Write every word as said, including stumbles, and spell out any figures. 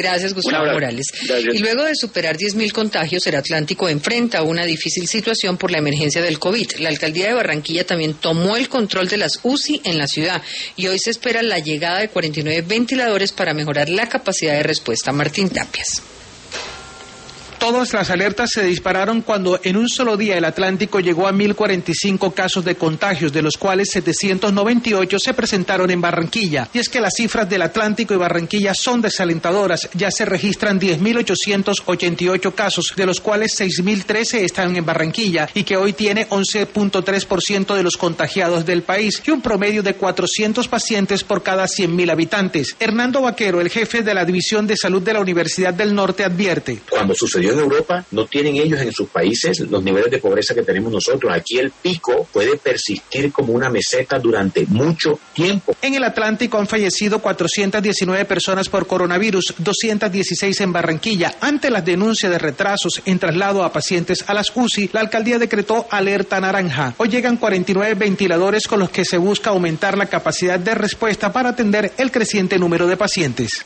Gracias, Gustavo Morales. Gracias. Y luego de superar diez mil contagios, el Atlántico enfrenta una difícil situación por la emergencia del COVID. La alcaldía de Barranquilla también tomó el control de las U C I en la ciudad y hoy se espera la llegada de cuarenta y nueve ventiladores para mejorar la capacidad de respuesta. Martín Tapias. Todas las alertas se dispararon cuando en un solo día el Atlántico llegó a mil cuarenta y cinco casos de contagios, de los cuales setecientos noventa y ocho se presentaron en Barranquilla. Y es que las cifras del Atlántico y Barranquilla son desalentadoras. Ya se registran diez mil ochocientos ochenta y ocho casos, de los cuales seis mil trece están en Barranquilla y que hoy tiene once punto tres por ciento de los contagiados del país y un promedio de cuatrocientos pacientes por cada cien mil habitantes. Hernando Vaquero, el jefe de la División de Salud de la Universidad del Norte, advierte. Cuando sucedió en Europa, no tienen ellos en sus países los niveles de pobreza que tenemos nosotros. Aquí el pico puede persistir como una meseta durante mucho tiempo. En el Atlántico han fallecido cuatrocientas diecinueve personas por coronavirus, doscientas dieciséis en Barranquilla. Ante las denuncias de retrasos en traslado a pacientes a las U C I, la alcaldía decretó alerta naranja. Hoy llegan cuarenta y nueve ventiladores con los que se busca aumentar la capacidad de respuesta para atender el creciente número de pacientes.